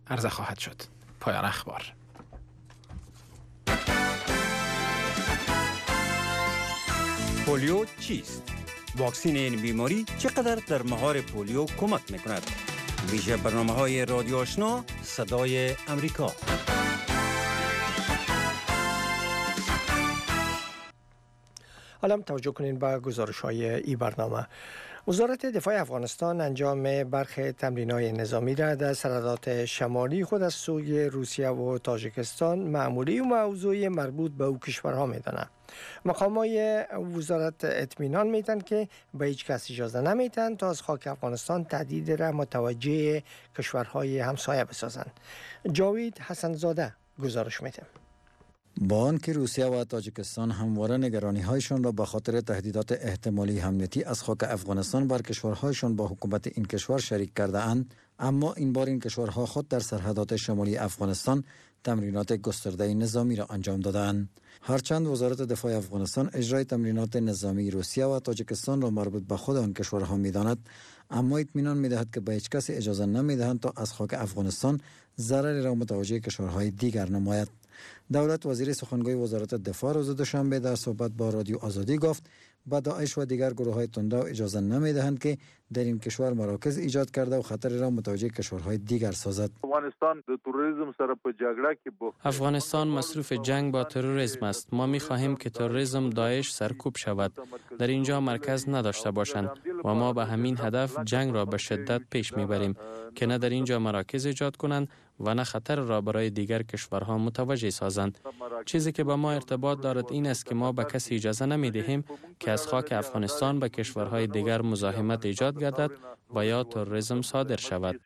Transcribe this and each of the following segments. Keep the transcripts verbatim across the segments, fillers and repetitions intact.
عرضه خواهد شد. پایان اخبار. پولیو چیست؟ واکسین این بیماری چقدر در مهار پولیو کمک میکند؟ ویژه برنامه‌های رادیو آشنا صدای امریکا. حالا توجه کنین به گزارش‌های این برنامه. وزارت دفاع افغانستان انجام برخی تمرین‌های نظامی را در سرحدات شمالی خود از سوی روسیه و تاجیکستان معمولی و موضوعی مربوط به او کشورها می‌داند. مقام‌های وزارت اطمینان می‌دهند که به هیچ کس اجازه نمی‌دهند تا از خاک افغانستان تهدید را متوجه کشورهای همسایه بسازند. جاوید حسن‌زاده گزارش می‌ده. با آنکه روسیه و تاجیکستان همواره نگرانی‌هایشان را به خاطر تهدیدات احتمالی حملتی از خاک افغانستان بر کشورهایشان با حکومت این کشور شریک کرده اند، اما این بار این کشورها خود در سرحدات شمالی افغانستان تمرینات گسترده نظامی را انجام دادند. هرچند وزارت دفاع افغانستان اجرای تمرینات نظامی روسیه و تاجیکستان را مربوط به خود آن کشورها می‌داند، اما اطمینان می‌دهد که به هیچ کسی اجازه نمی‌دهند تا از خاک افغانستان ضرری را متوجه کشورهای دیگر نماید. دولت وزیر سخنگوی وزارت دفاع روز دوشنبه در صحبت با رادیو آزادی گفت به داعش و دیگر گروه‌های تندرو اجازه نمی‌دهند که در این کشور مراکز ایجاد کرده و خطر را متوجه کشورهای دیگر سازد. افغانستان د تروریسم سره په جګړه کې بوخت. افغانستان مصروف جنگ با تروریسم است. ما می‌خواهیم که تروریسم داعش سرکوب شود، در اینجا مرکز نداشته باشند و ما به همین هدف جنگ را به شدت پیش می‌بریم که نه در اینجا مراکز ایجاد کنند و نه خطر را برای دیگر کشورها متوجه سازند. چیزی که با ما ارتباط دارد این است که ما به کسی اجازه نمی‌دهیم که از خاک افغانستان به کشورهای دیگر مزاحمت ایجاد گردد و یا تروریسم صادر شود.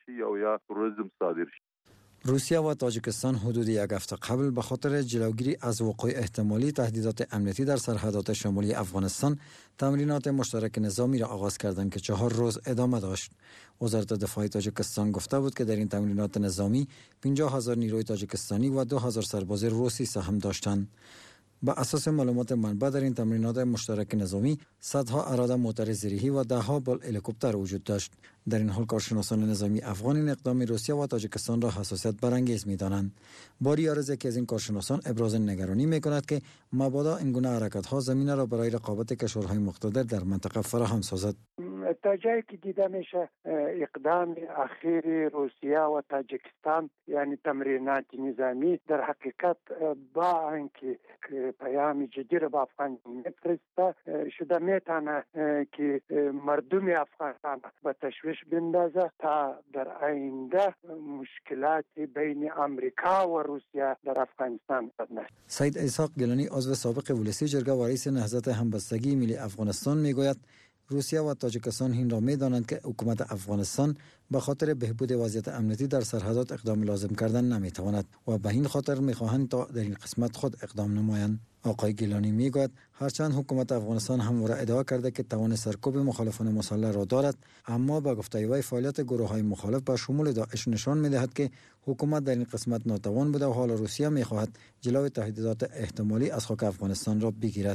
روسیه و تاجیکستان حدود یک هفته قبل به خاطر جلوگیری از وقوع احتمالی تهدیدات امنیتی در سرحدات شمالی افغانستان تمرینات مشترک نظامی را آغاز کردند که چهار روز ادامه داشت. وزارت دفاع تاجیکستان گفته بود که در این تمرینات نظامی پنجاه هزار نیروی تاجیکستانی و دو هزار سرباز روسی سهم داشتند. با اساس معلومات منبع در این تمرینات مشترک نظامی صدها اراده موتر زیرهی و دهها بال هلیکوپتر وجود داشت. در این حال کارشناسان نظامی افغان این اقدام روسیه و تاجیکستان را حساسیت برانگیز می‌دانند. باری عارض که از این کارشناسان ابراز نگرانی می‌کند که مبادا این گونه حرکت‌ها زمینه را برای رقابت کشورهای مقتدر در منطقه فراهم سازد. تا جایی که دیده میشه اقدام اخیر روسیه و تاجیکستان یعنی تمرینات نظامی در حقیقت با اینکه پیام جدی را به افغان میفرسته شده میتونه که مردم افغانستان به تشویش بندازه تا در آینده مشکلات بین امریکا و روسیه در افغانستان بدنه. سید اسحاق گیلانی عضو سابق ولسی جرگه و رئیس نهضت همبستگی ملی افغانستان میگوید روسیه و تاجیکستان این را می‌دانند که حکومت افغانستان به خاطر بهبود وضعیت امنیتی در سرحدات اقدام لازم کردن نمی‌تواند و به این خاطر می‌خواهند تا در این قسمت خود اقدام نمایند. آقای گیلانی میگوید هرچند حکومت افغانستان همواره ادعا کرده که توان سرکوب مخالفان مسلح را دارد، اما با گفته وی فعالیت گروه‌های مخالف به شمول داعش نشان می‌دهد که حکومت در این قسمت ناتوان بوده و حال روسیه می‌خواهد جلوی تهدیدات احتمالی از خاک افغانستان را بگیرد.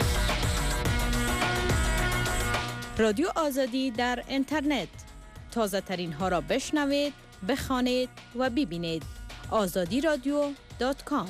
رادیو آزادی در اینترنت، تازه ترین ها را بشنوید، بخوانید و ببینید. آزادی رادیو دات کام.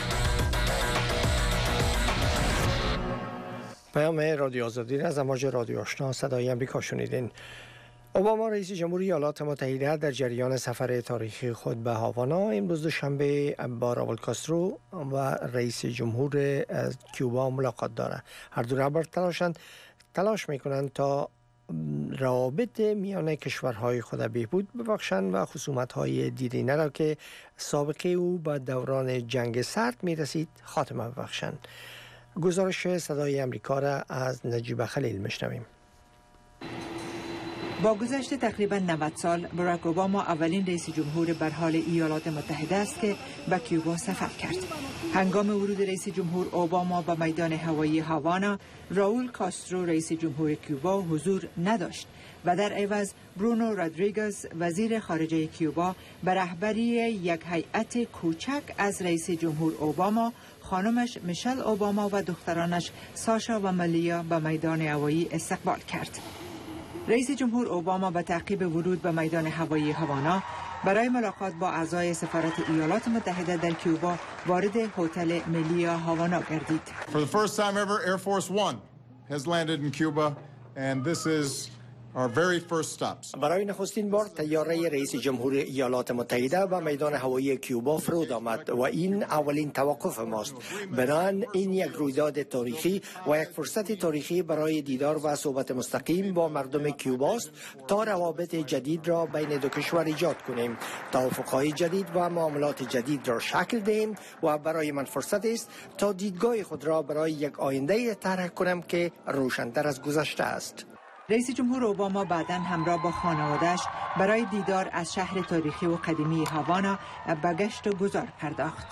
پیام رادیو آزادی را از امواج رادیو آشنا صدای امریکا شنیدین. اوباما رئیس جمهوری ایالات متحده در جریان سفر تاریخی خود به هاوانا امروز دوشنبه با راول کاسترو و رئیس جمهور کوبا ملاقات دارد. هر دو رهبر تلاشند تلاش میکنند تا روابط میان کشورهای خود بهبود ببخشند و خصومت‌های دیرینه را که سابقه او به دوران جنگ سرد میرسید خاتمه ببخشند. گزارش صدای امریکا را از نجیب خلیل میشنویم. با گذشت تقریبا نود سال باراک اوباما اولین رئیس جمهور برحال ایالات متحده است که به کوبا سفر کرد. هنگام ورود رئیس جمهور اوباما به میدان هوایی هاوانا، راول کاسترو رئیس جمهور کوبا حضور نداشت و در عوض برونو رودریگز وزیر خارجه کوبا به رهبری یک هیئت کوچک از رئیس جمهور اوباما، خانمش میشل اوباما و دخترانش ساشا و ملیا به میدان هوایی استقبال کرد. رئیس جمهور اوباما به تعقیب ورود به میدان هوایی هاوانا برای ملاقات با اعضای سفارت ایالات متحده در کیوبا وارد هتل ملی هاوانا گردید. For the first time ever, Air Force One has landed in Cuba and this is our very first stops. برای نخستین بار طیاره رئیس جمهور ایالات متحده به میدان هوایی کیوبا فرود آمد و این اولین توقف ماست. بنابراین این یک رویداد تاریخی و یک فرصت تاریخی برای دیدار و صحبت مستقیم با مردم کیوباست تا روابط جدید را بین دو کشور ایجاد کنیم، توافق‌های جدید و معاملات جدید را شکل دهیم و برای من فرصت است تا دیدگاه خود را برای یک آینده طرح کنم که روشن‌تر از گذشته است. رئیس جمهور اوباما بعداً همراه با خانواده‌اش برای دیدار از شهر تاریخی و قدیمی هاوانا به گشت و گذار پرداخت.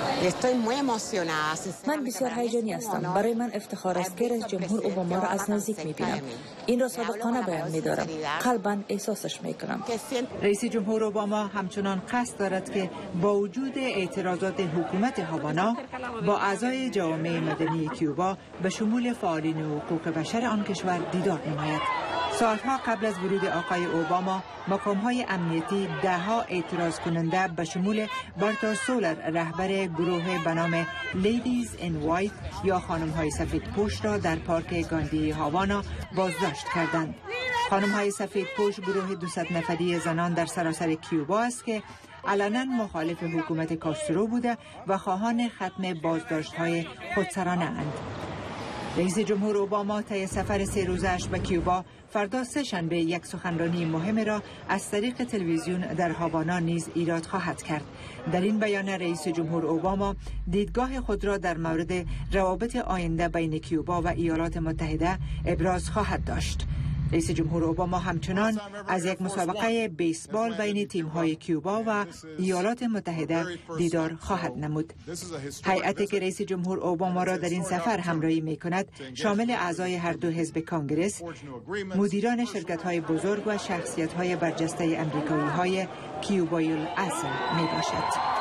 من بسیار هیجانی هستم. برای من افتخار است که رئیس جمهور اوباما را از نزدیک می‌بینم. این را سابقانه بیان می‌دارم. قلباً احساسش می‌کنم. رئیس جمهور اوباما همچنان قصد دارد که با وجود اعتراضات حکومت هاوانا با اعضای جامعه مدنی کیوبا به شمول فعالین حقوق بشر آن کشور دیدار نماید. ساعتها قبل از ورود آقای اوباما، مقام‌های امنیتی ده‌ها اعتراض کننده به شمول برتا سولر، رهبر گروه به نام لیدیز این وایت یا خانم‌های سفید پوش را در پارک گاندی هاوانا بازداشت کردند. خانم‌های سفید پوش گروه دویست نفری زنان در سراسر کیوبا است که علنا مخالف حکومت کاسترو بوده و خواهان ختم بازداشت‌های خودسرانه اند. رئیس جمهور اوباما طی سفر سه روزش به کیوبا فردا سه شنبه یک سخنرانی مهم را از طریق تلویزیون در هاوانا نیز ایراد خواهد کرد. در این بیان رئیس جمهور اوباما دیدگاه خود را در مورد روابط آینده بین کیوبا و ایالات متحده ابراز خواهد داشت. رئیس جمهور اوباما همچنان از یک مسابقه بیسبال بین تیم‌های کیوبا و ایالات متحده دیدار خواهد نمود. هیئتی که رئیس جمهور اوباما را در این سفر همراهی می‌کند شامل اعضای هر دو حزب کانگرس، مدیران شرکت‌های بزرگ و شخصیت‌های برجسته آمریکایی‌های کیوبایی الاصل میباشد.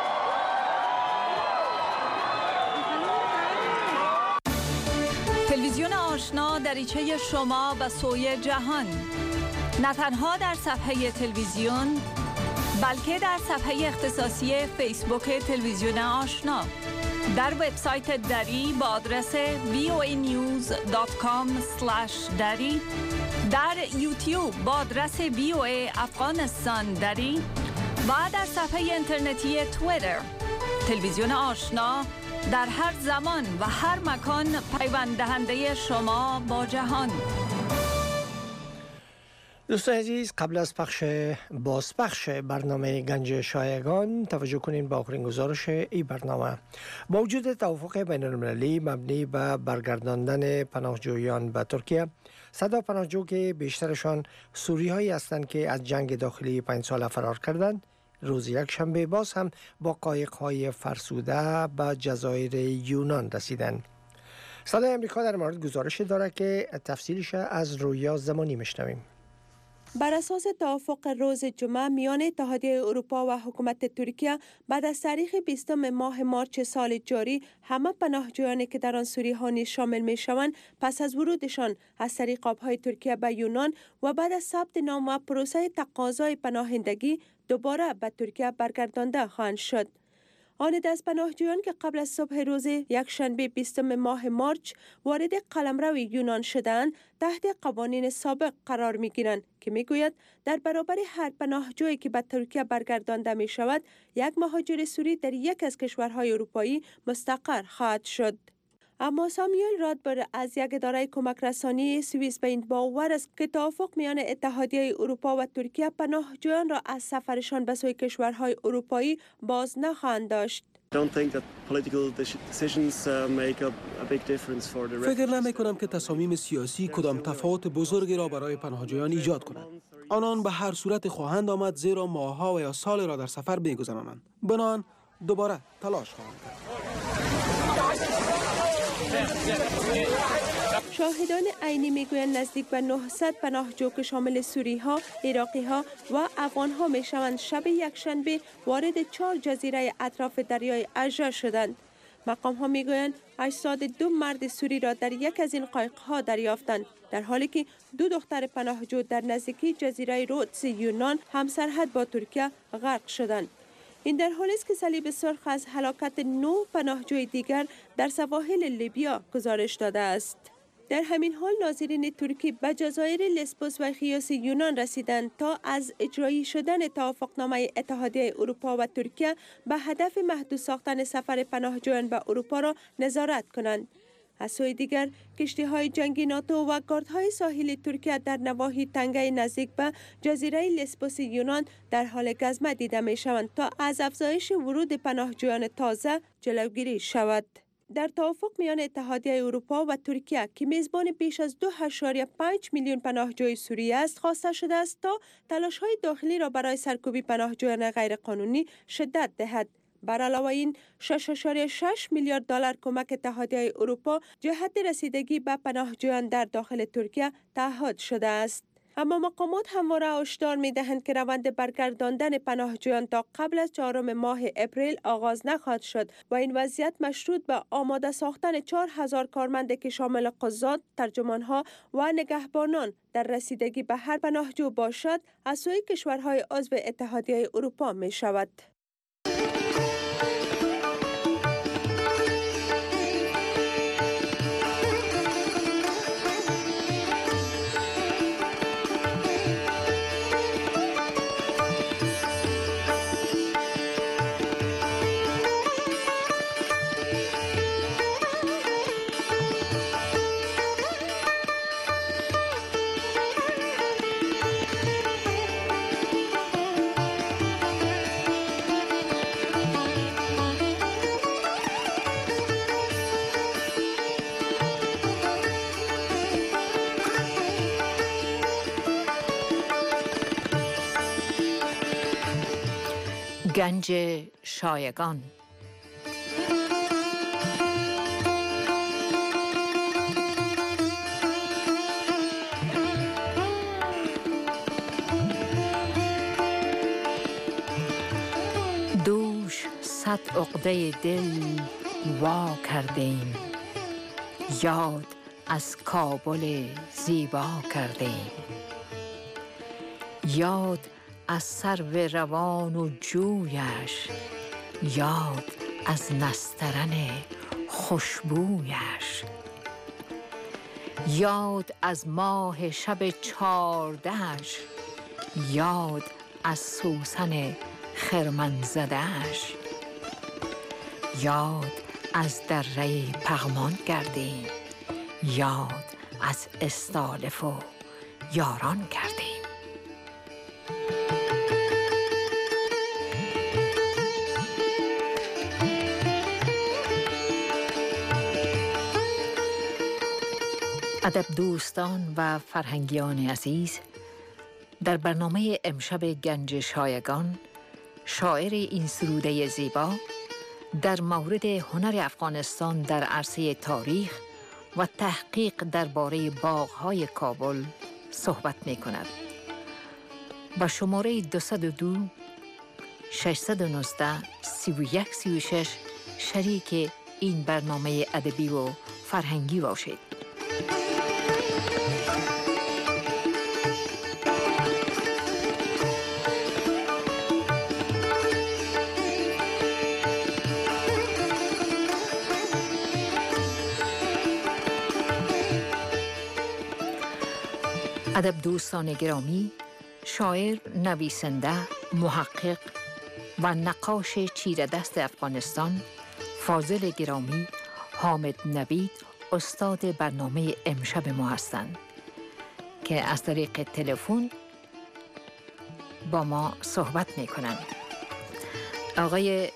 تلویزیون آشنا دریچه شما به سوی جهان، نه تنها در صفحه تلویزیون بلکه در صفحه اختصاصی فیسبوک تلویزیون آشنا، در وبسایت دری با آدرس وی او ای نیوز دات کام اسلش دری، در یوتیوب با آدرس وی او ای افغانستان دری و در صفحه اینترنتی توییتر. تلویزیون آشنا در هر زمان و هر مکان پیوند دهنده شما با جهان. دوستان عزیز، قبل از پخش بازپخش برنامه گنج شایگان توجه کنیم به آخرین گزارش این برنامه. با وجود توافق بین المللی مبنی به برگرداندن پناهجویان به ترکیه، صدا پناهجو که بیشترشان سوریایی هستند که از جنگ داخلی پنج ساله فرار کردند، روز یک شنبه باز هم با قایق‌های فرسوده به جزایر یونان رسیدند. صدای امریکا در مورد گزارش دارد که تفصیلش از رویا زمانی میشنویم. بر اساس توافق روز جمعه میان اتحادیه اروپا و حکومت ترکیه، بعد از تاریخ بیستم ماه مارچ سال جاری، همه پناهجویانی که در آن سوری‌ها نیز شامل می شوند پس از ورودشان از طریق آب‌های ترکیه به یونان و بعد از ثبت نام و پروسه تقاضای پناهندگی دوباره به ترکیه برگردانده خواهند شد. آن دست پناهجویان که قبل از صبح روز یکشنبه بیستم ماه مارچ وارد قلمرو یونان شدند، تحت قوانین سابق قرار می گیرند که می گوید در برابر هر پناهجویی که به ترکیه برگردانده می شود، یک مهاجر سوری در یک از کشورهای اروپایی مستقر خواهد شد. اما سامیل رادبر از یک اداره کمک رسانی سوئیس به این باور است که توافق میان اتحادیه اروپا و ترکیه پناهجویان را از سفرشان به سوی کشورهای اروپایی باز نخواهند داشت. فکر نمی کنم که تصامیم سیاسی کدام تفاوت بزرگی را برای پناهجویان ایجاد کند. آنان به هر صورت خواهند آمد، زیرا ماه‌ها و یا سال را در سفر می‌گذرانند. بنابراین دوباره تلاش خواهند کرد. شاهدان عینی میگویند نزدیک به نهصد پناهجو که شامل سوری ها، عراقی ها و افغان ها می شوند شب یکشنبه وارد چهار جزیره اطراف دریای اژه شدند. مقام ها میگویند هشتصد و دو مرد سوری را در یک از این قایق‌ها دریافتند، در حالی که دو دختر پناهجو در نزدیکی جزیره رودس یونان همسرحد با ترکیه غرق شدند. این در حالی است که صلیب سرخ از هلاکت نه پناهجوی دیگر در سواحل لیبیا گزارش داده است. در همین حال ناظرین ترکی به جزایر لسبوس و خیوس یونان رسیدند تا از اجرایی شدن توافقنامه اتحادیه اروپا و ترکیه به هدف محدود ساختن سفر پناهجویان به اروپا را نظارت کنند. از سوی دیگر کشتی‌های جنگی ناتو و گاردهای ساحلی ترکیه در نواحی تنگه نزدیک به جزیره لسبوس یونان در حال گزمه دیده می‌شوند تا از افزایش ورود پناهجویان تازه جلوگیری شود. در توافق میان اتحادیه اروپا و ترکیه که میزبان بیش از دو و پنج میلیون پناهجوی سوریه است، خواسته شده است تا تلاش‌های داخلی را برای سرکوبی پناهجویان غیرقانونی شدت دهد. بر علاوه این شش و شش میلیارد دلار کمک اتحادیه اروپا جهت رسیدگی به پناهجویان در داخل ترکیه تعهد شده است. اما مقامات همواره هشدار می‌دهند که روند برگرداندن پناهجویان تا قبل از چهارم ماه اپریل آغاز نخواهد شد و این وضعیت مشروط به آماده ساختن چهار هزار کارمند که شامل قضات، ترجمانها و نگهبانان در رسیدگی به هر پناهجو باشد از سوی کشورهای عضو اتحادیه اروپا می شود. گنج شایگان. دوش صد عقده دل وا کردیم، یاد از کابل زیبا کردیم. یاد از سرو روان و جویش، یاد از نسترن خوشبویش. یاد از ماه شب چاردهش، یاد از سوسن خرمن زدهش. یاد از دره پغمان کردیم، یاد از استالف و یاران کردیم. ادب دوستان و فرهنگیان عزیز، در برنامه امشب گنج شایگان شاعر این سروده زیبا در مورد هنر افغانستان در عرصه تاریخ و تحقیق درباره باغ‌های کابل صحبت می‌کند. با شماره دویست و دو ششصد و نوزده سی و یک سی و شش شریک این برنامه ادبی و فرهنگی باشید. ادب دوستان گرامی، شاعر، نویسنده، محقق و نقاش چیره دست افغانستان فاضل گرامی حامد نوید استاد برنامه امشب ما هستند که از طریق تلفن با ما صحبت میکنند. آقای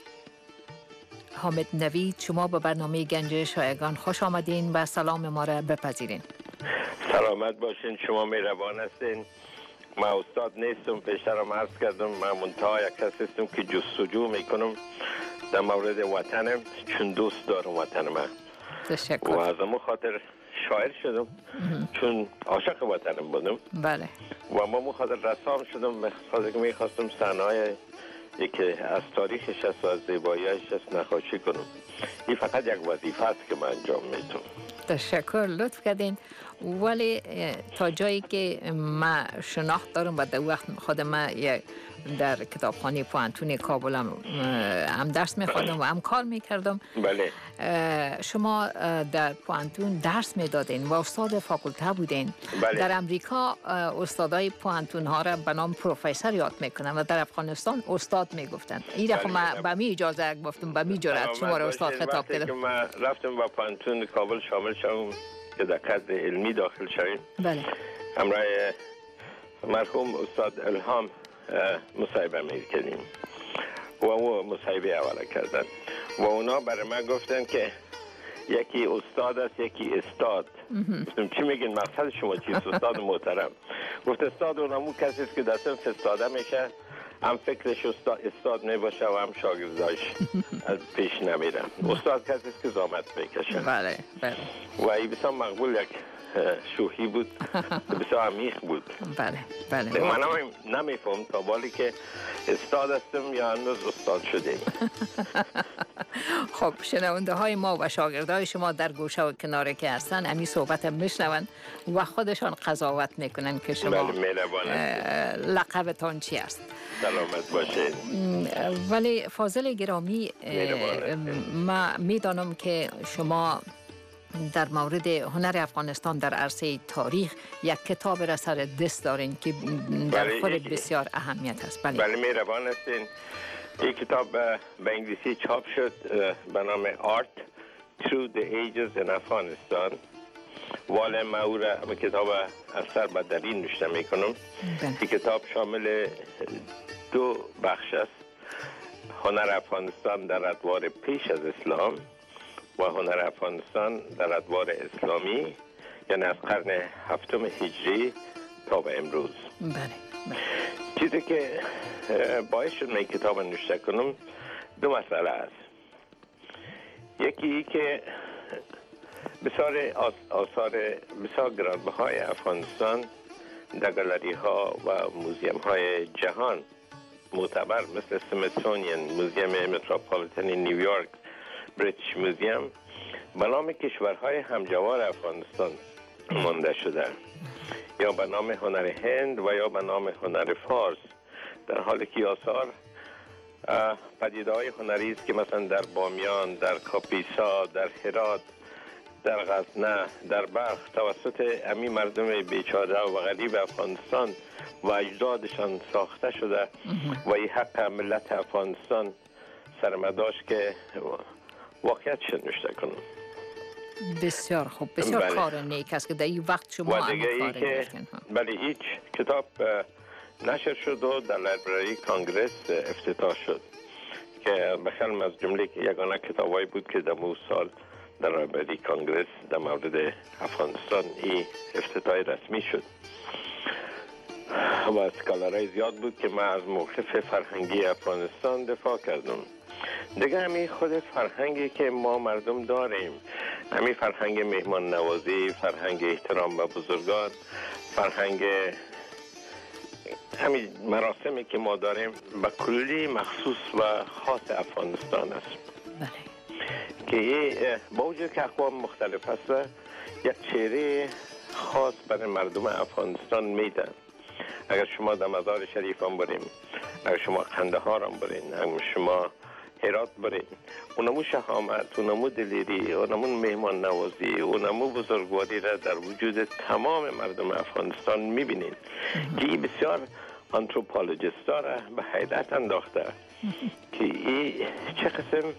حامد نوید، شما به برنامه گنج شایگان خوش آمدین و سلام ما را بپذیرین. سلامت باشین، شما مهربان هستین. من استاد نیستم، پیشترم عرض کردم، من منتها یک کس هستم که جستجو میکنم در مورد وطنم، چون دوست دارم وطن من. تشکر. و از امون خاطر شاعر شدم چون عاشق وطنم بودم. بله. و ما خاطر رسام شدم، خاطر که میخواستم صحنه‌های یکی از تاریخش است و از زیباییش است نقاشی کنم. این فقط یک وظیفه است که من انجام میدم. تشکر، لطف کردین. ولی تا جایی که من شناخت دارم و در وقت خود من در کتابخانه پوانتون کابل هم, هم درس میخوردم و هم کار میکردم. بله. شما در پوانتون درس میدادین و استاد فاکولته بودین. بله. در امریکا استادای پوانتون ها را به نام پروفسور یاد میکنن و در افغانستان استاد میگفتن. این دفعه من به می اجازه گفتم به می جرأت شما را استاد خطاب کردم. من رفتم با پوانتون کابل شامل شدم که در کادر علمی داخل شویم. بله. همراه مرحوم استاد الهام مصاحبه می‌کردیم و او مصاحبه اوله کردن و اونا برای من گفتن که یکی استاد است یکی استاد. گفتم چی میگین، مقصد شما چیست استاد محترم؟ گفت استاد اونمون کسی است که در صنف استاده میشه، هم فکرش استاد, استاد میباشه و هم شاگرداش از پیش نمیره. استاد کسی است که زحمت میکشه. بله بله. و این بسیار مقبول یک شوخی بود، بسیار عمیق بود. بله بله. من نمیفهم تا بالی که استاد هستم یا هنوز استاد شدیم. خب شنونده های ما و شاگردای شما در گوشه و کناره که هستن امی صحبت میشنون و خودشان قضاوت میکنن که شما لقبتان چی است. سلامت باشید. ولی فاضل گرامی، من میدانم که شما در مورد هنر افغانستان در عرصه تاریخ یک کتاب را سر دست دارین که در خود بسیار اهمیت است. بله بله مهربان هستین. این کتاب به انگلیسی چاپ شد به نام Art Through the Ages in Afghanistan. والا من او را به کتاب اثر بدرین نوشته میکنم. این کتاب شامل دو بخش است: هنر افغانستان در ادوار پیش از اسلام و هنر افغانستان در ادوار اسلامی، یعنی از قرن هفتم هجری تا به امروز. بله بله. چیزی که باعث شد من کتاب نوشته کنم دو مسئله است. یکی ای که بسیار آثار بسیار گرانبهای افغانستان در گالری ها و موزیم های جهان معتبر مثل سمیتسونیان، موزیم متروپولیتن نیویورک، بریتیش موزیم به نام کشورهای همجوار افغانستان مانده شده، یا به نام هنر هند و یا به نام هنر فارس، در حالی که آثار پدیده‌های هنری است که مثلا در بامیان، در کاپیسا، در هرات، در غزنه، در بلخ توسط امی مردم بیچاره و غریب افغانستان و اجدادشان ساخته شده و این حق ملت افغانستان سرمداشت که واقعیتش نوشته کنم. بسیار خوب، بسیار بله. کار نیک است که در این وقت شما و دیگه ای که بله هیچ کتاب نشر شد و در لایبرری کانگرس افتتاح شد که بخیرم از جمله یگانه کتابایی بود که در مو سال در لایبرری کانگرس در مورد افغانستان این افتتاح رسمی شد و اسکالرهای زیاد بود که من از موقف فرهنگی افغانستان دفاع کردم. دیگه همین خود فرهنگی که ما مردم داریم، همین فرهنگ مهمان نوازی، فرهنگ احترام به بزرگان، فرهنگ همین مراسمی که ما داریم به کلی مخصوص و خاص افغانستان است. بله. که با وجود که اقوام مختلف است یک چهره خاص برای مردم افغانستان میدن. اگر شما در مزار شریف هم بریم، اگر شما قندهار هم برین، اگر شما هرات برین، اونمو شهامت، اونمو دلیری، اونمو مهمان نوازی، اونمو بزرگواری را در وجود تمام مردم افغانستان میبینین که این بسیار آنتروپولوژیست را به حیرت انداخته که این چه قسم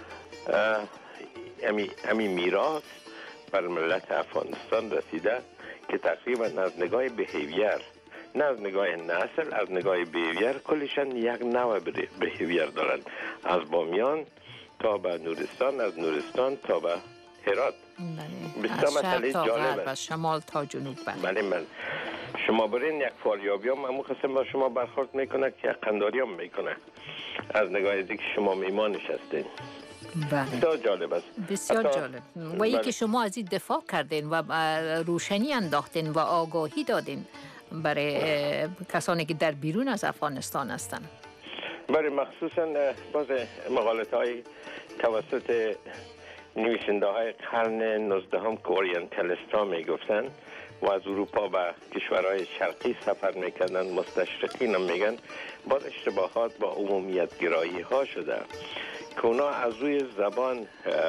امی, امی میراث بر ملت افغانستان رسیده که تقریبا از نگاه بیهیویر، نه از نگاه نسل، از نگاه بیهیویر کلشان یک نوع بیهیویر دارن، از بامیان تا به نورستان، از نورستان تا به هرات. بله. از شرق تا غرب، از شمال تا جنوب. بله. من شما برین یک فاریابی هم همون قسم با شما برخورد میکنه که یک قنداری هم میکنه از نگاه ازی که شما میمانش هستین. بله. بسیار جالب است. بسیار جالب. و ای که شما از این دفاع کردین و روشنی انداختین و آگاهی دادین برای کسانی که در بیرون از افغانستان هستن. برای مخصوصا باز مقالت های توسط نویسنده های قرن نوزدهم که اورینتالیست ها می گفتن و از اروپا به کشورهای شرقی سفر میکردن، مستشرقین هم میگن باز اشتباهات با عمومیت گرایی ها شده که اونا از روی زبان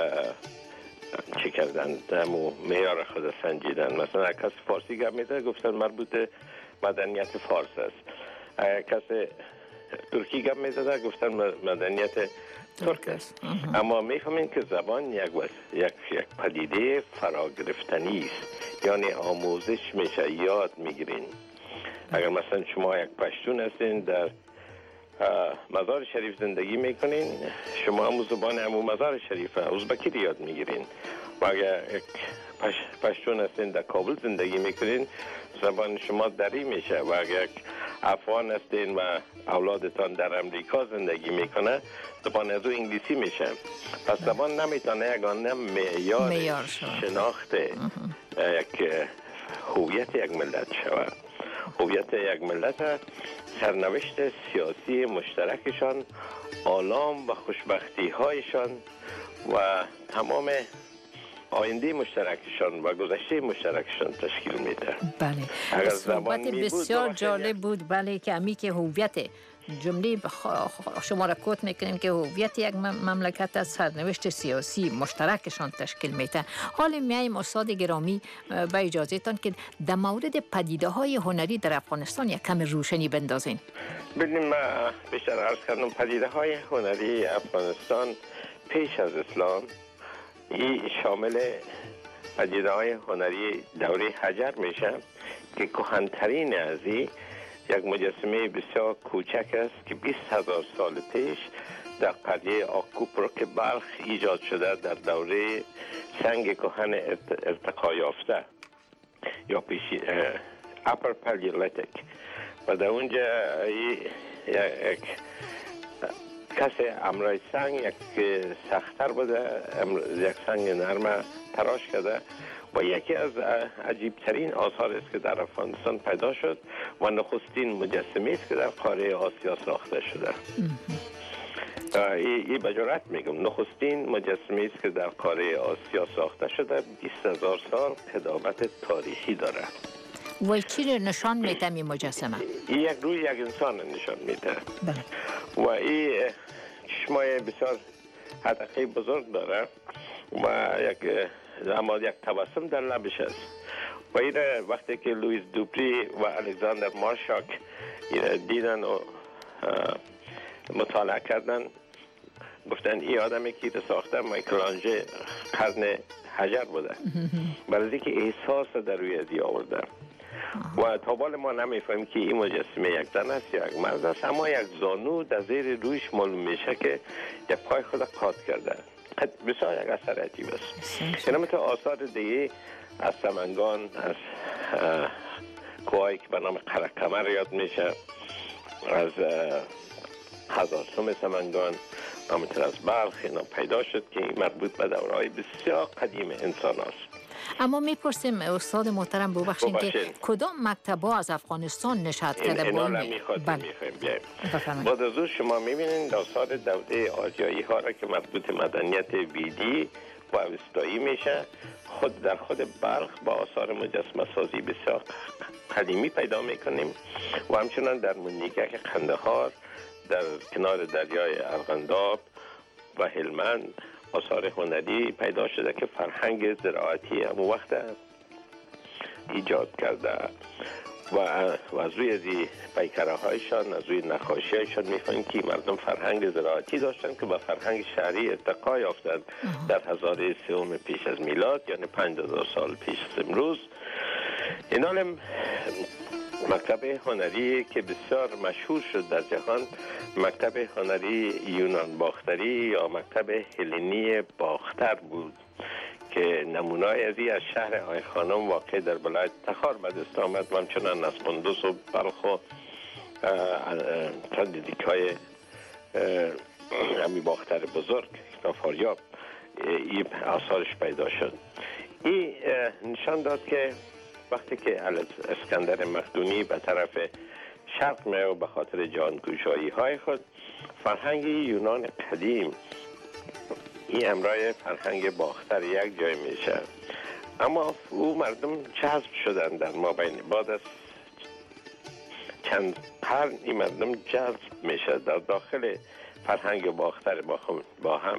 چی کردن، دمو معیار خود سنجیدن. مثلا کس فارسی گپ میده گفتن مربوط مدنیت فارس است، کس ترکی گپ میزده گفتن مدنیت ترک است. اما میفهمین که زبان یک یک یک پدیده فرا گرفتنی است، یعنی آموزش میشه، یاد میگیرین. اگر مثلا شما یک پشتون هستین در مزار شریف زندگی میکنین، شما همون زبان همون مزار شریفه ازبکی رو یاد میگیرین. و اگر یک پش پشتون هستین در کابل زندگی میکنین، زبان شما دری میشه. و اگر یک افغان هستین و اولادتان در امریکا زندگی میکنه، زبان از او انگلیسی میشه. پس زبان نمیتونه یگانه معیار شناخت یک هویت یک ملت شود. هویت یک ملت سرنوشت سیاسی مشترکشان، آلام و خوشبختی هایشان و تمام آینده مشترکشان و گذشته مشترکشان تشکیل میده. بله، صحبت بسیار جالب بود. بله که امی که هویت جمله شما را کوت میکنیم که هویت یک مملکت از سرنوشت سیاسی مشترکشان تشکیل میده. حال میایم استاد گرامی با اجازهتان که در مورد پدیده های هنری در افغانستان یک کم روشنی بندازین. ببینیم، ما بیشتر عرض کردم پدیده های هنری افغانستان پیش از اسلام این شامل پدیده های هنری دوره حجر میشه که کهن‌ترین از این یک مجسمه بسیار کوچک است که بیست هزار سال پیش در قریه آکوپرک بلخ ایجاد شده در دوره سنگ کهن ارتقا یافته یا پیشی اپر پالیولیتیک. و در اونجا یک کسی امرای سنگ یک سختتر بوده، یک سنگ نرمه تراش کرده و یکی از عجیبترین آثار است که در افغانستان پیدا شد و نخستین مجسمه است که در قاره آسیا ساخته شده. این به جرات میگم نخستین مجسمه است که در قاره آسیا ساخته شده، بیست هزار سال قدامت تاریخی داره. و چی نشان میده این مجسمه؟ این یک روی یک انسان نشان میده و این چشمای بسیار حدقه بزرگ داره و یک اما یک تبسم در لبش است. و این وقتی که لوئیس دوپری و الکساندر مارشاک دیدن و مطالعه کردن، گفتن این آدمی که این ساخته مایکلانژه قرن حجر بوده، برای اینکه احساس در روی ازی آورده. و تا بال ما نمیفهمیم که این مجسمه یک زن است یا یک مرد است، اما یک زانو در زیر رویش معلوم میشه که یک پای خود قاط کرده. بسیار یک اثر عجیب است. این مثل آثار دیگه از سمنگان، از کوهایی که به نام قره‌کمر یاد میشه، از هزارسوم سمنگان، همینطور از بلخ اینا پیدا شد که این مربوط به دوره‌های بسیار قدیم انسان است. اما میپرسیم استاد محترم ببخشید که کدام مکتب‌ها از افغانستان نشأت کرده؟ اینا را میخوایم بیایم. بعد از او شما میبینید آثار دوره آریایی ها را که مربوط مدنیت ویدی و اوستایی میشه، خود در خود بلخ با آثار مجسمه سازی بسیار قدیمی پیدا میکنیم و همچنان در منیگک قندهار در کنار دریای ارغنداب و هلمند آثار هنری پیدا شده که فرهنگ زراعتی همون وقت ایجاد کرده و از روی از پیکره هایشان، از روی نقاشی هایشان میفهمیم که مردم فرهنگ زراعتی داشتن که با فرهنگ شهری ارتقا یافتند در هزاره سوم پیش از میلاد، یعنی پنج هزار سال پیش از امروز. این حال مکتب هنری که بسیار مشهور شد در جهان، مکتب هنری یونان باختری یا مکتب هلنی باختر بود که نمونه‌ای از این از شهر آی خانم واقع در ولایت تخار به دست آمد و همچنان از قندوز و بلخ و چند دیگه‌های همی باختر بزرگ تا فاریاب این آثارش پیدا شد. این نشان داد که وقتی که اسکندر مقدونی به طرف شرق می و به خاطر جانگوشایی های خود فرهنگ یونان قدیم این امرای فرهنگ باختر یک جای میشه، اما او مردم جذب شدن در ما بین بعد از چند قرن این مردم جذب میشه در داخل فرهنگ باختر با هم, با هم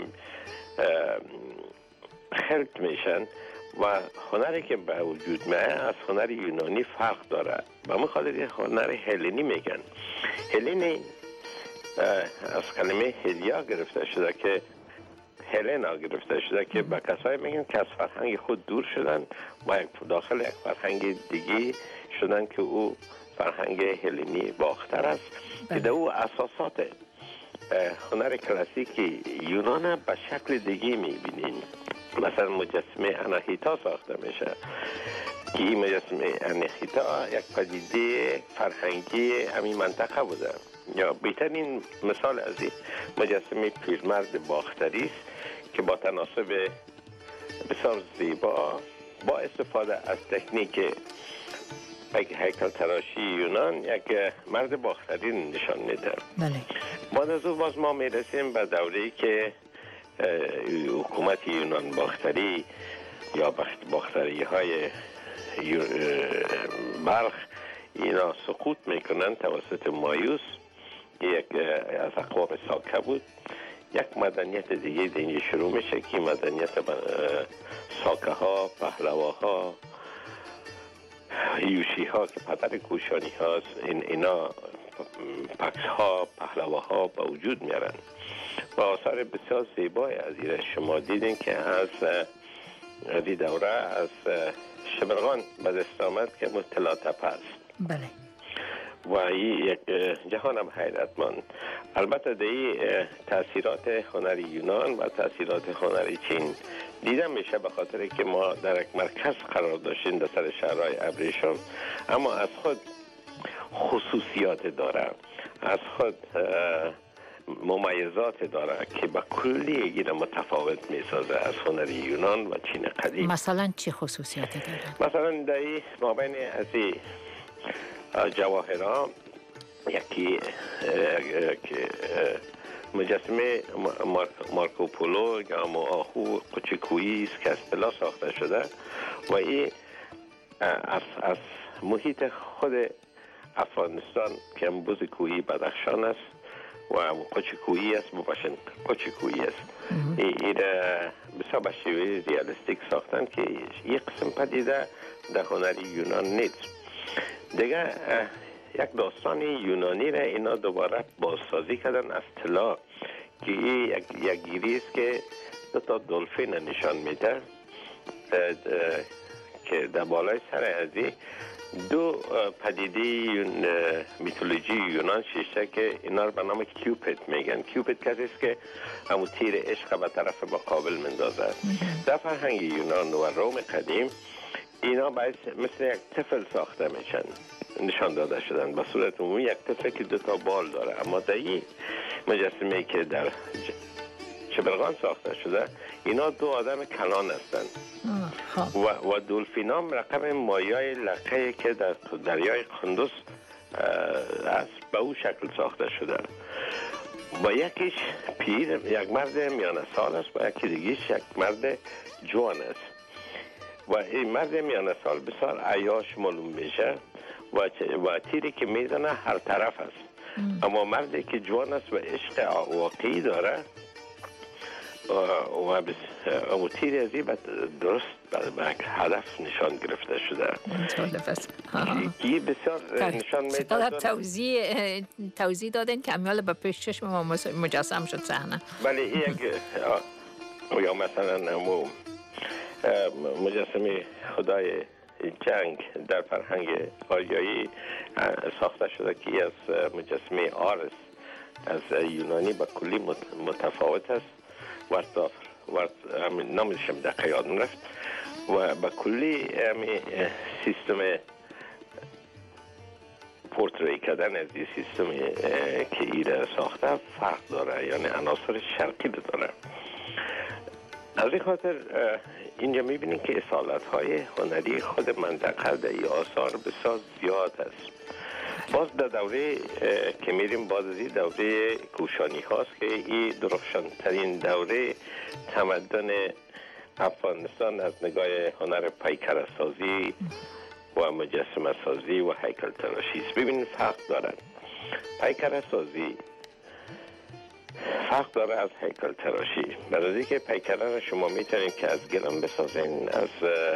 خلط میشن و هنری که به وجود میاد از هنر یونانی فرق داره. به همین خاطر هنر هلنی میگن. هلنی از کلمه هلیا گرفته شده که هلنا گرفته شده که به کسایی میگن که از فرهنگ خود دور شدن و داخل یک فرهنگ دیگه شدن که او فرهنگ هلنی باختر است که در او اساسات هنر کلاسیک یونان به شکل دیگه میبینیم. مثلا مجسمه اناهیتا ساخته میشه که این مجسمه اناهیتا یک پدیده فرهنگی همین منطقه بوده. یا بهترین مثال از این مجسمه پیرمرد باختری است که با تناسب بسیار زیبا با استفاده از تکنیک هیکل تراشی یونان یک مرد باختری نشان میده. بله. بعد از او باز ما میرسیم به دوره‌ای که حکومت یونان باختری یا باختری های برخ اینا سقوط میکنن توسط مایوس، یک از اقوام ساکه بود. یک مدنیت دیگه دینی شروع میشه که مدنیت ساکه ها، پهلوه ها، یوشی ها که پدر کوشانی هاست، این اینا پکس ها، پهلوه ها به وجود میارن و آثار بسیار زیبای از این شما دیدین که از این دوره از شبرغان به دست آمد که مطلع تپه است. بله. و این یک جهان هم حیرتمند. البته دی تاثیرات هنر یونان و تاثیرات هنر چین دیدم میشه به خاطر که ما در یک مرکز قرار داشتیم در سر شهرهای ابریشم، اما از خود خصوصیات داره، از خود ممیزات داره که به کلی اینا متفاوت میسازه از هنر یونان و چین قدیم. مثلا چه خصوصیاتی داره؟ مثلا در مابین از این جواهرها یکی که مجسمه مارکوپولو یا ماهو قوچکویی است که از طلا ساخته شده و این از, از محیط خود افغانستان که امبوز کوهی بدخشان است و قوچکویی است بباشن قوچکویی است. این بسیار به شیوه ریالیستیک ساختن که یک قسم پدیده در هنر یونان نیست. دیگه یک داستان یونانی را اینا دوباره بازسازی کردن از طلا که یک یک گیری است که دو تا دلفین نشان میده که در بالای سر ازی دو پدیده میتولوژی یونان شیشه که اینا رو به نام کیوپید میگن. کیوپید کسی است که همون تیر عشق به طرف مقابل مندازه. در فرهنگ یونان و روم قدیم اینا باید مثل یک طفل ساخته میشن، نشان داده شدن به صورت عمومی یک طفل که دو تا بال داره، اما در این مجسمه که در شبرغان ساخته شده اینا دو آدم کلان هستند و, و دولفینام رقم مایای لقه که در دریای قندوز است به او شکل ساخته شده. با یکیش پیر یک مرد میانه سال است و یکی دیگیش یک مرد جوان است و این مرد میانه سال بسیار عیاش معلوم میشه و, و تیری که میزنه هر طرف است. ام. اما مردی که جوان است و عشق واقعی داره و اما تیر ازی درست به هدف نشان گرفته شده. که بسیار نشان میده. توضیح توضیح دادن که امیال به پیش چشم ما مجسم شد صحنه. بله یک یا مثلا همون مجسمه خدای جنگ در فرهنگ آریایی ساخته شده که از مجسمه آرس از یونانی به کلی متفاوت است. ورد ورد نمیشم دقیق یادم رفت و به کلی سیستم پورتری کردن از این سیستم که ایره ساخته فرق داره، یعنی عناصر شرقی داره. از این خاطر اینجا میبینیم که اصالت های هنری خود منطقه در این آثار بسیار زیاد است باز در دوره که میریم باز از این دوره کوشانی هاست که این درخشان ترین دوره تمدن افغانستان از نگاه هنر پیکره سازی و مجسمه سازی و هیکل تراشی است. ببینید فرق دارد. پیکره سازی فرق داره از هیکل تراشی. برای که پیکره را شما میتونید که از گلم بسازین، از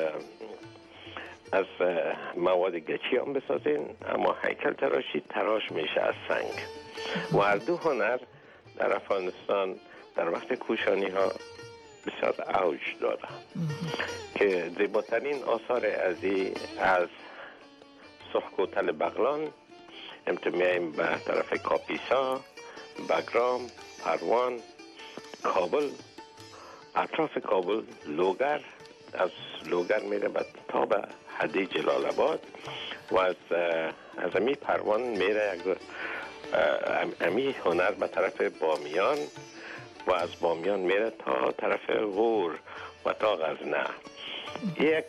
از مواد گچی هم بسازین، اما هیکل تراشی تراش میشه از سنگ. و هر دو هنر در افغانستان در وقت کوشانی ها بسیار اوج داره که زیباترین آثار ازی از سرخ کوتل بغلان امتمیایم به طرف کاپیسا، بگرام، پروان، کابل، اطراف کابل، لوگر، از لوگر میره تا به حدی جلال آباد و از از امی پروان میره امی هنر به طرف بامیان و از بامیان میره تا طرف غور و تا غزنه. یک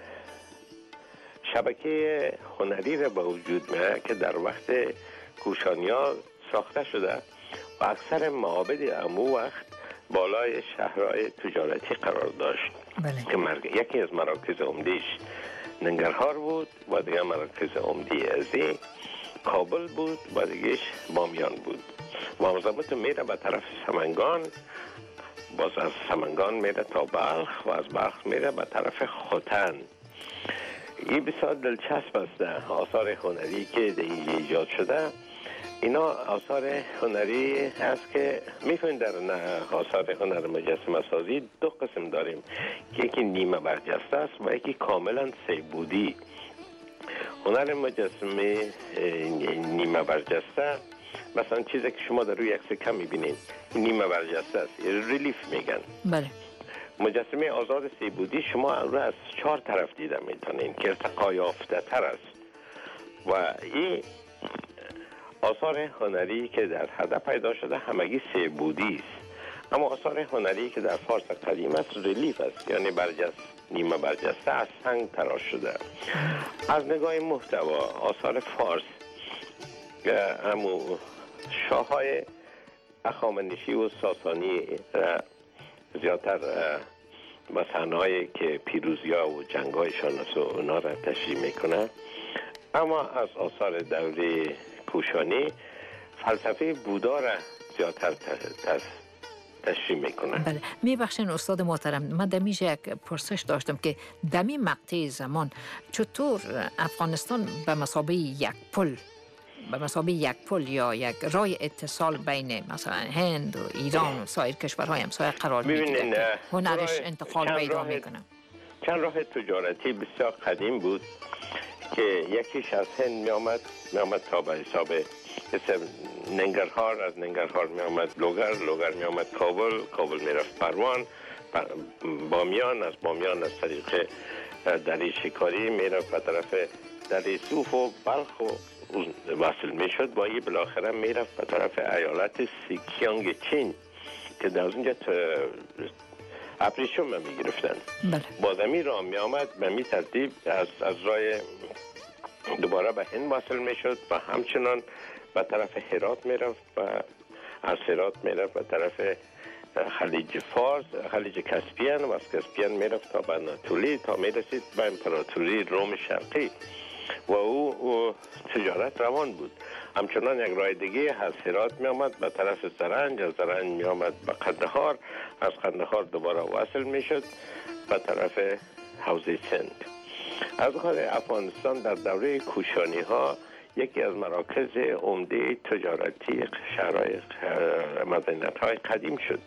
شبکه هنری را به وجود میاره که در وقت کوشانی ها ساخته شده و اکثر معابد امو وقت بالای شهرهای تجارتی قرار داشت. بله. که مرگ... یکی از مراکز عمدهش ننگرهار بود و دیگه مراکز عمده ازی کابل بود و دیگهش بامیان بود. و مزامت میره به طرف سمنگان، باز از سمنگان میره تا بلخ و از بلخ میره به طرف خوتن. این بسیار دلچسب است. آثار هنری که در ایجاد شده اینا آثار هنری هست که میفهمید در آثار هنر مجسمه سازی دو قسم داریم که یکی نیمه برجسته است و یکی کاملا سه‌بعدی. هنر مجسمه نیمه برجسته مثلا چیزی که شما در روی عکس کم میبینید نیمه برجسته است، ریلیف میگن. بله. مجسمه آزاد سه‌بعدی شما رو از چهار طرف دیده میتونین که ارتقا یافته تر است و این آثار هنری که در حد پیدا شده همگی سه‌بعدی است. اما آثار هنری که در فارس قدیم است ریلیف است، یعنی برجست نیمه برجسته از سنگ تراش شده. از نگاه محتوا آثار فارس همو شاههای اخامنشی و ساسانی زیادتر و صحنه‌هایی که پیروزی‌ها و جنگ‌هایشان است و اونا را تشریح میکنه. اما از آثار دوره کوشانی فلسفه بودا را زیادتر تشریح میکنه. بله. میبخشین استاد محترم، من دمیج یک پرسش داشتم که دمی مقطع زمان چطور افغانستان به مثابه یک پل به مثابه یک پل یا یک راه اتصال بین مثلا هند و ایران و سایر کشورهای همسایه قرار میگیره، هنرش انتقال پیدا میکنه. چند راه تجارتی بسیار قدیم بود که یکیش از هند می آمد می آمد تا به حساب ننگرهار، از ننگرهار می آمد لوگر، لوگر می آمد کابل، کابل می رفت پروان، بامیان، از بامیان از طریق دری شکاری می رفت به طرف دری صوف و بلخ و وصل می شد با این بالاخره می رفت به طرف ایالت سیکیانگ چین که در اونجا ابریشم می گرفتن. بله. بازمی را می آمد به می ترتیب از, از رای دوباره به هند وصل می شد و همچنان به طرف هرات می رفت و از هرات می رفت به طرف خلیج فارس، خلیج کاسپیان و از کاسپیان می رفت تا به آناتولی تا می رسید به امپراتوری روم شرقی و او, او تجارت روان بود. همچنان یک راه دیگه از هرات می آمد به طرف زرنج، از زرنج می آمد به قندهار، از قندهار دوباره وصل می شد به طرف حوزه سند. از خود افغانستان در دوره کوشانی ها یکی از مراکز عمده تجارتی شهرهای مدینت های قدیم شد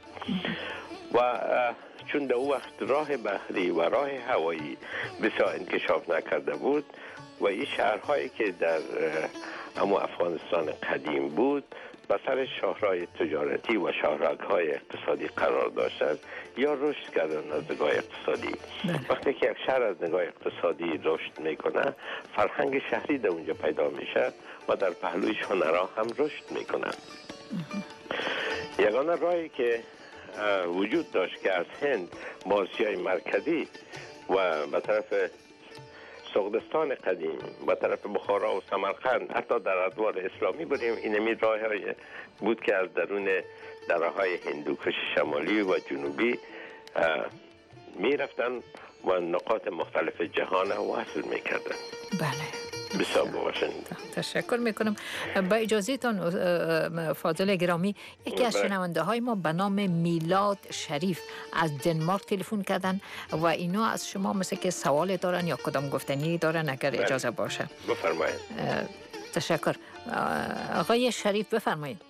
و چون در او وقت راه بحری و راه هوایی بسیار انکشاف نکرده بود و این شهرهایی که در اما افغانستان قدیم بود به سر شاهرهای تجارتی و شاهرگ‌های اقتصادی قرار داشتند یا رشد کردن از نگاه اقتصادی. وقتی که یک شهر از نگاه اقتصادی رشد میکنه فرهنگ شهری در اونجا پیدا میشه و در پهلویش هنرها هم رشد میکنن. یگانه راهی که وجود داشت که از هند با آسیای مرکزی و به طرف سغدستان قدیم و طرف بخارا و سمرقند حتی در ادوار اسلامی بریم، اینمی راه بود که از درون دره های هندوکش شمالی و جنوبی می رفتن و نقاط مختلف جهان وصل می کردن. بله بسیار باشند. تشکر میکنم. با اجازهتان فاضل گرامی، یکی از شنونده های ما به نام میلاد شریف از دنمارک تلفن کردن و اینا از شما مثل که سوال دارن یا کدام گفتنی دارن اگر اجازه باشه. بفرمایید. تشکر. آقای شریف بفرمایید.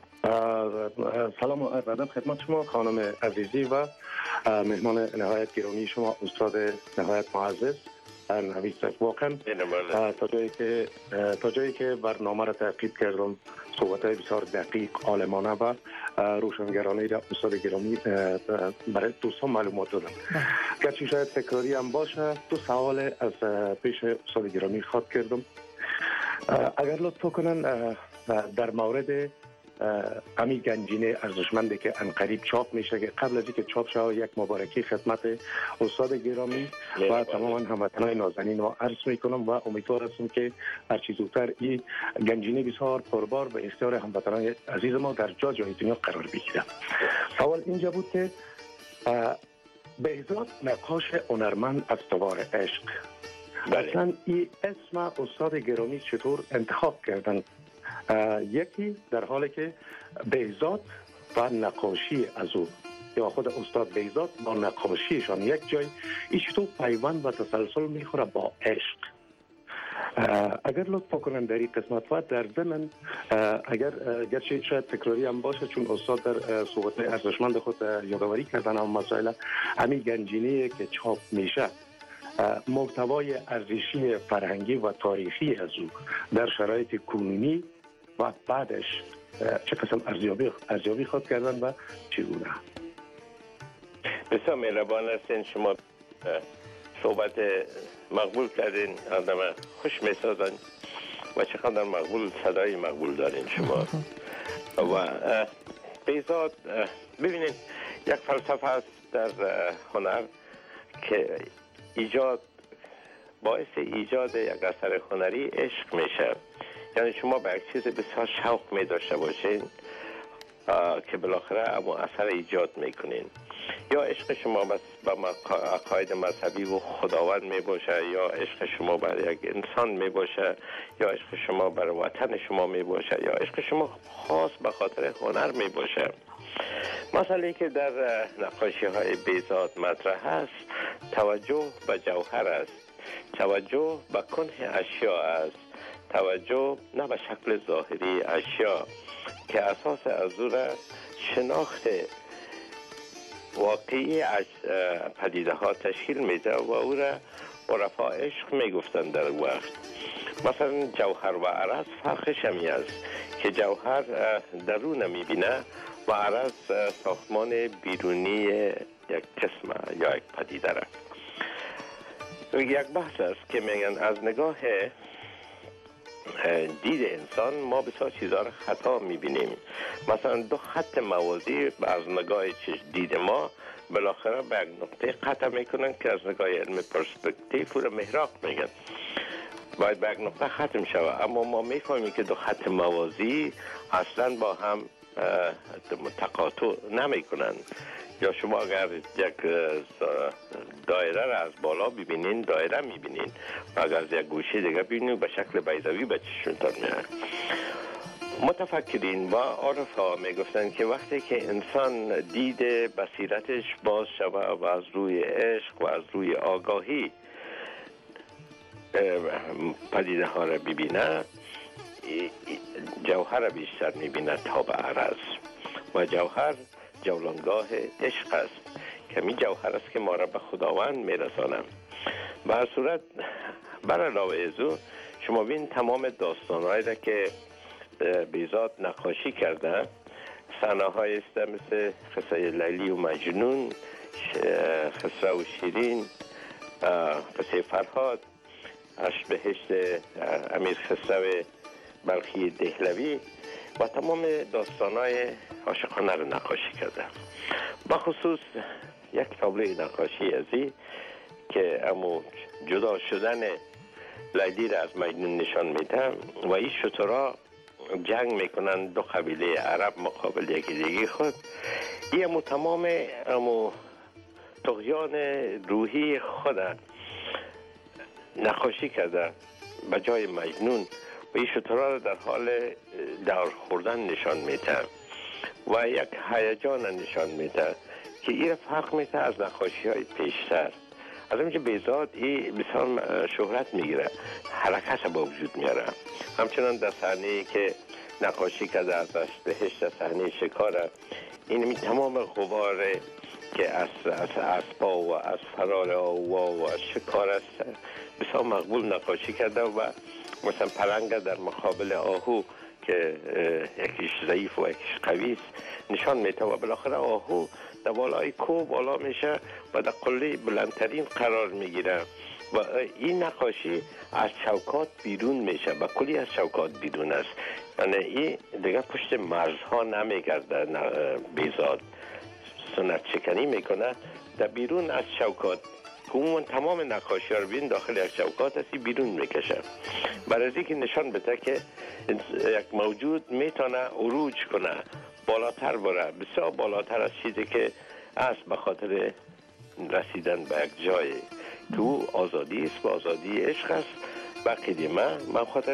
سلام و عرض ادب خدمت شما خانم عزیزی و مهمان نهایت گرامی شما استاد نهایت معزز نوید صف. واقعا تا جایی که تا جایی که برنامه را تعقیب کردم، صحبت‌های بسیار دقیق، عالمانه و روشنگرانه را استاد گرامی برای دوستان معلومات دادن. گرچه شاید تکراری هم باشه، دو سوال از پیش استاد گرامی خواهد کردم. اگر لطف کنن در مورد امی گنجینه ارزشمندی که انقریب چاپ میشه، که قبل از اینکه چاپ شه یک مبارکی خدمت استاد گرامی و تماما هموطنان نازنین و عرض میکنم و امیدوار هستم که هر چیز زودتر این گنجینه بسیار پربار به اختیار هموطنان عزیز ما در جا جای دنیا قرار بگیره. سوال اینجا بود که بهزاد نقاش هنرمند از تبار عشق، اصلا این اسم استاد گرامی چطور انتخاب کردن؟ یکی در حالی که بهزاد و نقاشی از او یا خود استاد بهزاد با نقاشیشان یک جای این چطور پیوند و تسلسل میخوره با عشق؟ اگر لطفا کنن در این قسمت و در ضمن اگر گرچه شاید تکراری هم باشه چون استاد در صحبت ارزشمند خود یادآوری کردن هم مسائل همین گنجینه که چاپ میشه، محتوای ارزشی فرهنگی و تاریخی از او در شرایط کنونی و بعدش چه قسم ارزیابی ارزیابی خود کردن و چگونه؟ بسیار مهربان هستین شما، صحبت مقبول کردین، آدم خوش میسازن و چقدر مقبول، صدای مقبول دارین شما. و بهزاد ببینید یک فلسفه است در هنر که ایجاد باعث ایجاد یک اثر هنری عشق میشه. یعنی شما به یک چیز بسیار شوق می داشته باشین که بالاخره اما اثر ایجاد میکنین. یا عشق شما بس به عقاید مذهبی و خداوند می باشه، یا عشق شما برای یک انسان می باشه، یا عشق شما برای وطن شما می باشه، یا عشق شما خاص به خاطر هنر می باشه. مسئله که در نقاشی های بهزاد مطرح است، توجه به جوهر است، توجه به کنه اشیاء است، توجه نه به شکل ظاهری اشیاء که اساس از او را شناخت واقعی پدیده ها تشکیل میده و او را عرفا عشق میگفتن در وقت. مثلا جوهر و عرض فرقش همی است که جوهر درون میبینه و عرض ساختمان بیرونی یک جسم یا یک پدیده را. یک بحث است که میگن از نگاه دید انسان ما بسیار چیزها را خطا میبینیم. مثلا دو خط موازی از نگاه دید ما بالاخره به یک نقطه قطع میکنن که از نگاه علم پرسپکتیو را محراق میگن، باید به یک نقطه ختم شود. اما ما میفهمیم که دو خط موازی اصلا با هم تقاطع نمیکنن. یا شما اگر یک دایره را از بالا ببینین دایره میبینین و اگر از یک گوشه دیگه ببینین به شکل بیضوی به چشمتان میاد. متفکرین و عرفا میگفتن که وقتی که انسان دید بصیرتش باز شود و از روی عشق و از روی آگاهی پدیده ها را ببینه، جوهر بیشتر میبینه تا به عرض، و جوهر جولانگاه عشق است که می جوهر است که ما را به خداوند میرسانم. به هر صورت بر علاوه از او شما بین تمام داستانهایی را که بهزاد نقاشی کرده، صحنه های است مثل قصه لیلی و مجنون، خسرو و شیرین، قصه فرهاد، عشق بهشت امیر خسرو بلخی دهلوی و تمام داستانهای عاشقانه رو نقاشی کرده. بخصوص یک تابلوی نقاشی ازی که امو جدا شدن لیلی را از مجنون نشان میده و این شترها جنگ میکنن دو قبیله عرب مقابل یکی دیگه خود. این امو تمام امو طغیان روحی خود نقاشی کرده به جای مجنون و این شترها را در حال دور خوردن نشان میده و یک هیجان نشان میده که این فرق میده از نقاشی های پیشتر. از اینکه بیزاد این بسیار شهرت میگیره، حرکت با وجود میاره. همچنان در صحنه‌ای که نقاشی کرده از بهشت، صحنه شکار، این می تمام غبار که از از اسبا و از فرار آوا و از شکار است بسیار مقبول نقاشی کرده و مثلا پلنگ در مقابل آهو که یکیش ضعیف و یکیش قوی است نشان میده و بالاخره آهو در بالای کوه بالا میشه و در قله بلندترین قرار میگیره و این نقاشی از چوکات بیرون میشه و کلی از چوکات بیرون است. یعنی این دیگه پشت مرزها نمیگرده، بیزاد سنت شکنی میکنه در بیرون از چوکات. عموما تمام نقاشی ها رو بین داخل یک چوکات هستی بیرون میکشه برای از اینکه نشان بده که یک موجود میتونه عروج کنه، بالاتر بره، بسیار بالاتر از چیزی که است به خاطر رسیدن به یک جای که او آزادی است و آزادی عشق است. بقیدی من من خاطر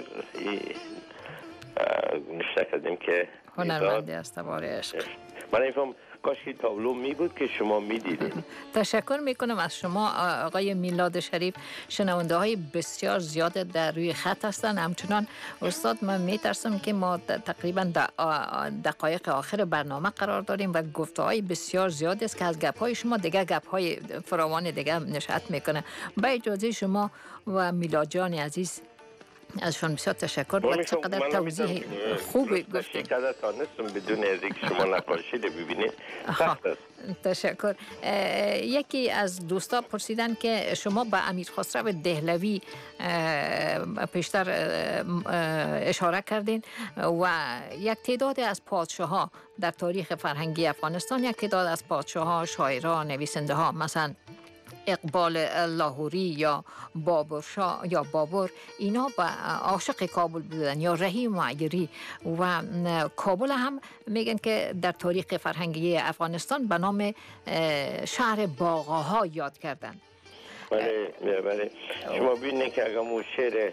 نشته کردیم که هنرمندی است باره عشق. من ایفهم کاش که تابلو می بود که شما می دیدید. تشکر می کنم از شما آقای میلاد شریف. شنونده های بسیار زیاد در روی خط هستند. همچنان استاد من می ترسم که ما تقریبا دقایق آخر برنامه قرار داریم و گفته های بسیار زیاد است که از گپ های شما دیگه گپ های فراوان دیگه نشأت میکنه. با اجازه شما و میلاد جان عزیز ازشون بسیار تشکر و چقدر توضیح خوبی گفتید. چقدر تانستم بدون از اینکه شما نقاشی رو ببینید سخت است. تشکر. یکی از دوستا پرسیدن که شما به امیر خسرو دهلوی پیشتر اشاره کردین و یک تعداد از پادشاه ها در تاریخ فرهنگی افغانستان، یک تعداد از پادشاه ها، شاعران، نویسنده ها مثلا اقبال لاهوری یا بابر شاه یا بابر، اینا با عاشق کابل بودن، یا رحیم معیری. و کابل هم میگن که در تاریخ فرهنگی افغانستان به نام شهر باغاها یاد کردن. بله بله. شما ببینید که اگر مو شعر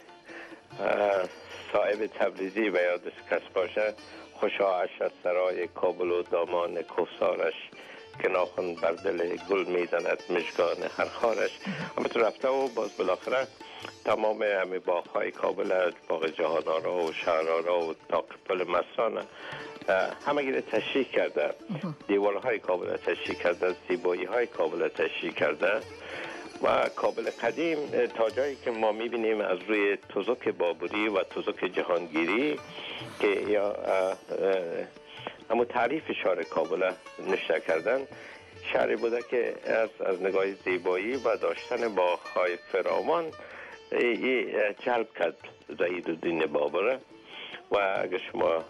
صاحب تبریزی و یادش کس باشه، خوشا عشق سرای کابل و دامان کوسارش که ناخن بر دل گل میزند مژگان هر خارش. اما تو رفته و باز بالاخره تمام همه باغ‌های کابل، باغ جهان‌آرا و شهرآرا و تاقپل مستان همه گیره تشریح کرده، دیوارهای کابل تشریح کرده، زیبایی‌های کابل تشریح کرده و کابل قدیم تا جایی که ما می‌بینیم از روی تزوک بابری و تزوک جهانگیری که یا اما تعریف شهر کابل نشته کردن، شهری بوده که از از نگاه زیبایی و داشتن باغ‌های فراوان جلب کرد ضیاءالدین بابر. و اگر شما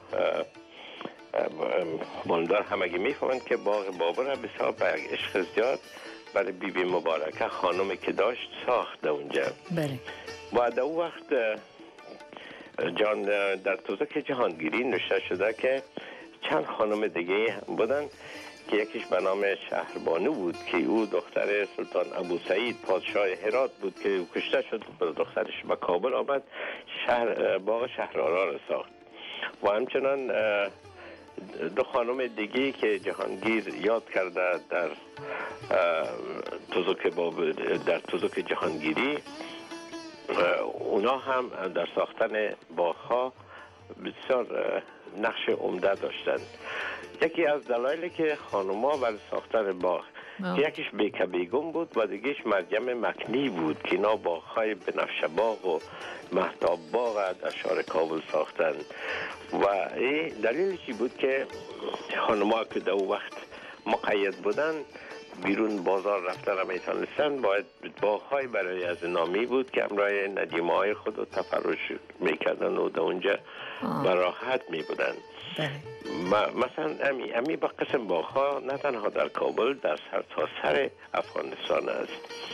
ماندار همگی میفهمند که باغ بابر بسیار به یک عشق زیاد برای بی بی مبارکه خانمی که داشت ساخته اونجا. بله. و در اون وقت جان در تزوک جهانگیری نوشته شده که چند خانم دیگه بودن که یکیش به نام شهربانو بود که او دختر سلطان ابو سعید پادشاه هرات بود که او کشته شد و دخترش به کابل آمد، شهر باغ شهرآرا را ساخت. و همچنان دو خانم دیگه که جهانگیر یاد کرده در تزوک باب در تزوک جهانگیری، اونا هم در ساختن باغ‌ها بسیار نقش عمده داشتن. یکی از دلایلی که خانوما برای ساختن باغ که یکیش بیکه بیگم بود و دیگهش مریم مکنی بود که اینا باغ‌های بنفشه باغ و مهتاب باغ در شهر کابل ساختن. و این دلیلشی بود که خانوما که در وقت مقید بودن بیرون بازار رفتن را میتونستن، باید باغ‌های برای از نامی بود که همراه ندیمه‌های خود رو تفرش میکردن و در اونجا براحت میبودن. مثلا امی امی با قسم باغ‌ها نه تنها در کابل، در سر تا سر افغانستان است.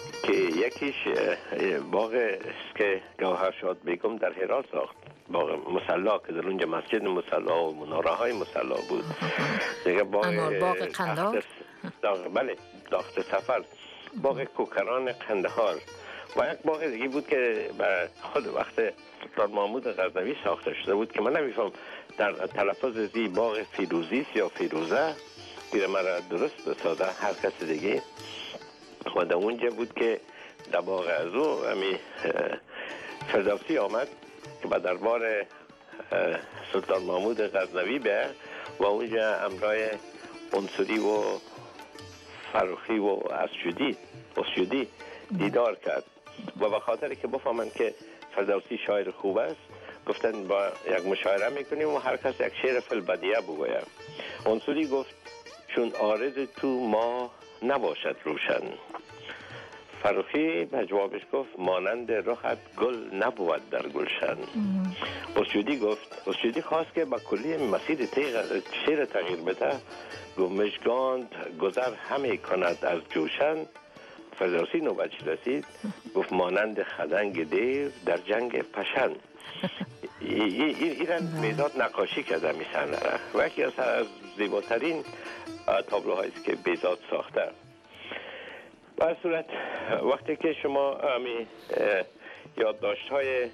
که یکیش باغ است که گوهر شاد بیگم در هرات ساخت، باغ مصلا که در اونجا مسجد مصلا و مناره های مصلا بود. دیگه باغ باغ قندهار، بله داخت سفر، باغ کوکران قندهار و یک باغ دیگه بود که به خود وقت سلطان محمود غزنوی ساخته شده بود که من نمیفهم در تلفظ زی باغ فیروزی یا فیروزه دیره مرا درست بساده هر کس دیگه. و در اونجا بود که در باغ از او همی فردوسی آمد که به دربار سلطان محمود غزنوی به و اونجا امرای انصری و فروخی و اسجودی اسجودی دیدار کرد و به خاطر که بفهمن که فردوسی شاعر خوب است گفتن با یک مشاعره میکنیم و هر کس یک شعر فی البدیه بگوید. انصری گفت چون عارض تو ما نباشد روشن. فروخی به جوابش گفت مانند رخت گل نبود در گلشن. اسجودی گفت اسجودی خواست که با کلی مسیر تیغ شعر تغییر بده، گفت مژگان گذر همه کند از جوشن. فردوسی نوبتش رسید گفت مانند خدنگ دیو در جنگ پشن. ایران بیزاد نقاشی کرده می صحنه و یکی از زیباترین تابلوهایی است که بیزاد ساخته. به هر صورت وقتی که شما همی یادداشت های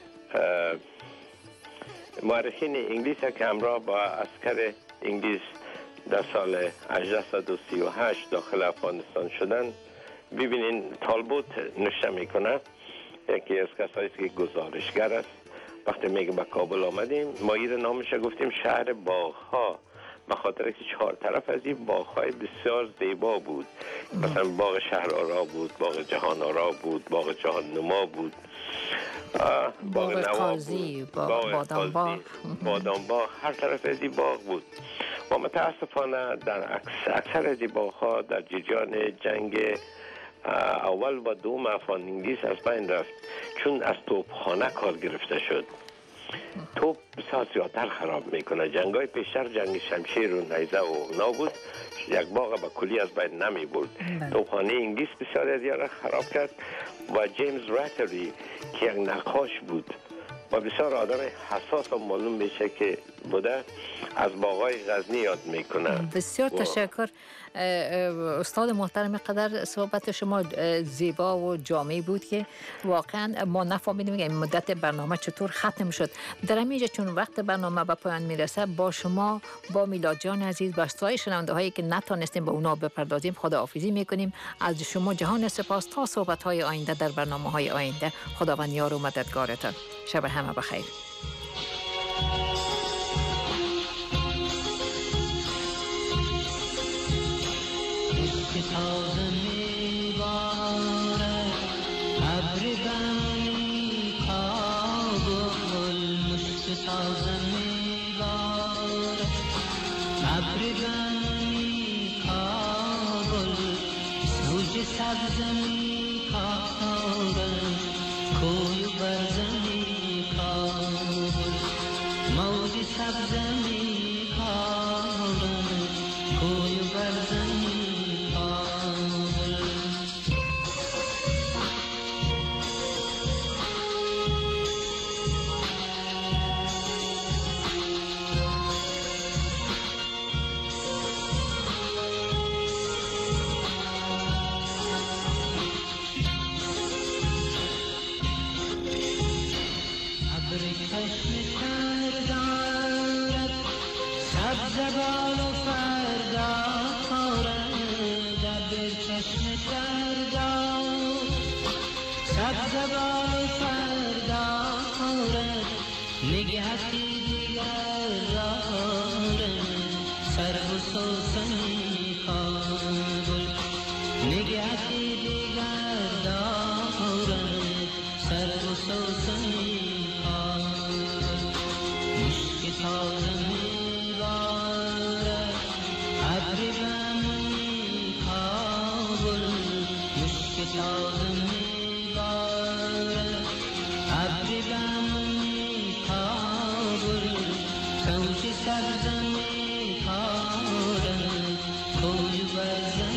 مورخین انگلیس که همراه با عسکر انگلیس در سال هجده سی و هشت داخل افغانستان شدن ببینین تالبوت نوشته میکنه، یکی از کسایی که گزارشگر است. وقتی میگه به کابل آمدیم ما ایر نامش گفتیم شهر باغ‌ها، به خاطر که چهار طرف از این باغ‌های بسیار زیبا بود. مثلا باغ شهر آرا بود، باغ جهان آرا بود، باغ جهان نما بود، باغ نوا بود، باغ بادام باغ بادام باغ، هر طرف از این باغ بود. و متاسفانه در اکثر از این باغ‌ها در جریان جنگ اول و دوم افغان انگلیس از بین رفت، چون از توپخانه کار گرفته شد. توپ بسیار زیادتر خراب میکنه. جنگای پیشتر جنگ شمشیر و نیزه و اونا بود، یک باغ با کلی از بین نمی برد. توپخانه انگلیس بسیار از یاره خراب کرد و جیمز راتری که یک نقاش بود و بسیار آدم حساس و معلوم میشه که بوده، از باغای غزنی یاد میکنه. بسیار تشکر استاد محترم. قدر صحبت شما زیبا و جامع بود که واقعا ما نفهمیدیم که این مدت برنامه چطور ختم شد. در همینجا چون وقت برنامه به پایان میرسه با شما با میلاد جان عزیز و سایر شنونده هایی که نتونستیم به اونا بپردازیم خداحافظی میکنیم. از شما جهان سپاس تا صحبت های آینده در برنامه های آینده. خداوند یار و مددگارتان. شب همه بخیر. تازه میبارد ابر بنی کابل، مشک تازه میبارد ابر بنی کابل، سوج سبز میکارد کوی برز میکابل، موج سبز میکارد کوی برز زبال و فردا خورد ابر چشم فردا، سبز بال و فردا خورد نگهتی دیگر دارد، سر و سوسنی کابل نگهتی دیگر دارد، سر و سوسنی کابل، مشک تازه سبز می کارد کوی برز